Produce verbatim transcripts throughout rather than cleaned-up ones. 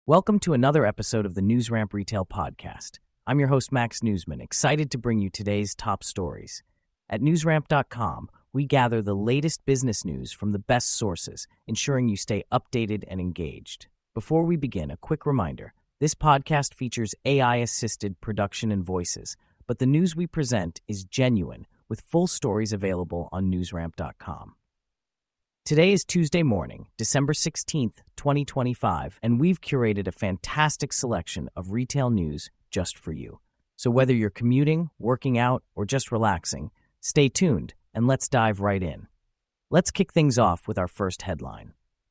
Welcome to another episode of the NewsRamp Retail Podcast. I'm your host, Max Newsman, excited to bring you today's top stories. At newsramp dot com, we gather the latest business news from the best sources, ensuring you stay updated and engaged. Before we begin, a quick reminder. This podcast features A I-assisted production and voices, but the news we present is genuine, with full stories available on newsramp dot com. Today is Tuesday morning, December sixteenth, twenty twenty-five, and we've curated a fantastic selection of retail news just for you. So whether you're commuting, working out, or just relaxing, stay tuned and let's dive right in. Let's kick things off with our first headline.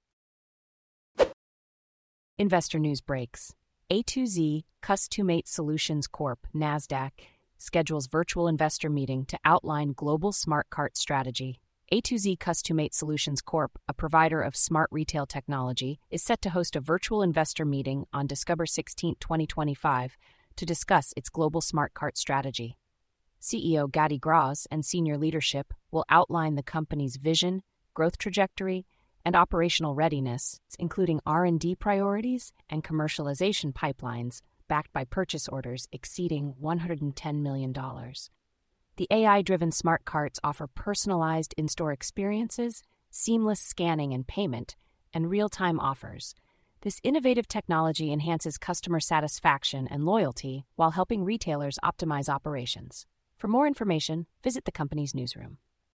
Investor news breaks. A two Z Customate Solutions Corporation, NASDAQ, schedules virtual investor meeting to outline global smart cart strategy. A two Z Customate Solutions Corporation, a provider of smart retail technology, is set to host a virtual investor meeting on December sixteenth, twenty twenty-five, to discuss its global smart cart strategy. C E O Gadi Graz and senior leadership will outline the company's vision, growth trajectory, and operational readiness, including R and D priorities and commercialization pipelines backed by purchase orders exceeding one hundred ten million dollars. The A I-driven smart carts offer personalized in-store experiences, seamless scanning and payment, and real-time offers. This innovative technology enhances customer satisfaction and loyalty while helping retailers optimize operations. For more information, visit the company's newsroom.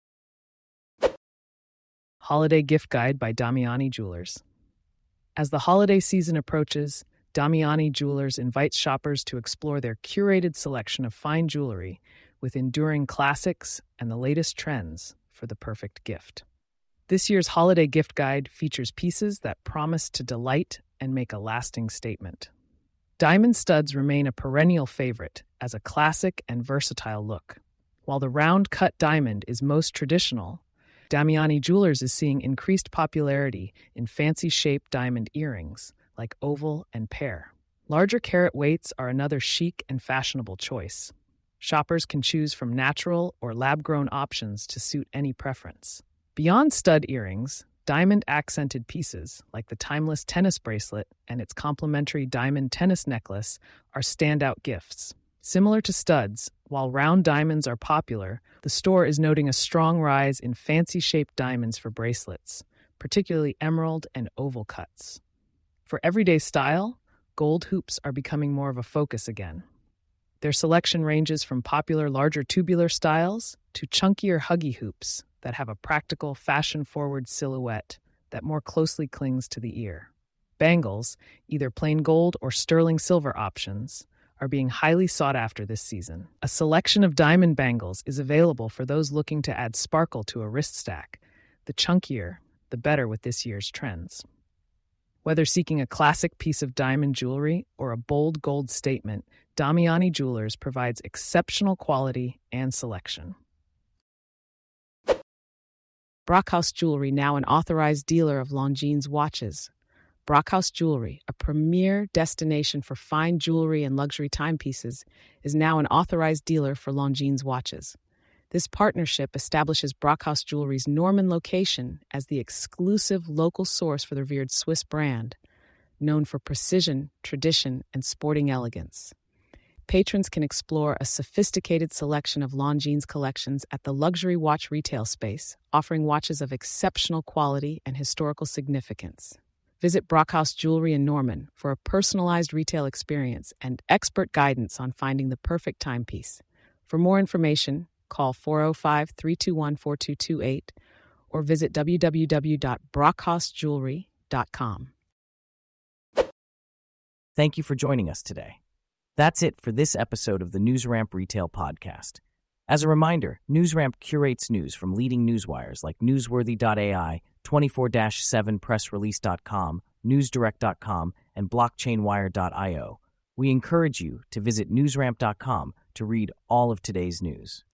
Holiday Gift Guide by Damiani Jewelers. As the holiday season approaches, Damiani Jewelers invites shoppers to explore their curated selection of fine jewelry with enduring classics and the latest trends for the perfect gift. This year's Holiday Gift Guide features pieces that promise to delight and make a lasting statement. Diamond studs remain a perennial favorite as a classic and versatile look. While the round-cut diamond is most traditional, Damiani Jewelers is seeing increased popularity in fancy-shaped diamond earrings like oval and pear. Larger carat weights are another chic and fashionable choice. Shoppers can choose from natural or lab-grown options to suit any preference. Beyond stud earrings, diamond-accented pieces like the timeless tennis bracelet and its complementary diamond tennis necklace are standout gifts. Similar to studs, while round diamonds are popular, the store is noting a strong rise in fancy-shaped diamonds for bracelets, particularly emerald and oval cuts. For everyday style, gold hoops are becoming more of a focus again. Their selection ranges from popular larger tubular styles to chunkier huggy hoops that have a practical, fashion-forward silhouette that more closely clings to the ear. Bangles, either plain gold or sterling silver options, are being highly sought after this season. A selection of diamond bangles is available for those looking to add sparkle to a wrist stack. The chunkier, the better with this year's trends. Whether seeking a classic piece of diamond jewelry or a bold gold statement, Damiani Jewelers provides exceptional quality and selection. Brockhaus Jewelry, now an authorized dealer of Longines watches. Brockhaus Jewelry, a premier destination for fine jewelry and luxury timepieces, is now an authorized dealer for Longines watches. This partnership establishes Brockhaus Jewelry's Norman location as the exclusive local source for the revered Swiss brand, known for precision, tradition, and sporting elegance. Patrons can explore a sophisticated selection of Longines collections at the luxury watch retail space, offering watches of exceptional quality and historical significance. Visit Brockhaus Jewelry in Norman for a personalized retail experience and expert guidance on finding the perfect timepiece. For more information, call four oh five, three two one, four two two eight or visit w w w dot brockhaus jewelry dot com. Thank you for joining us today. That's it for this episode of the NewsRamp Retail Podcast. As a reminder, NewsRamp curates news from leading newswires like newsworthy dot A I, twenty-four seven press release dot com, newsdirect dot com, and blockchain wire dot i o. We encourage you to visit newsramp dot com to read all of today's news.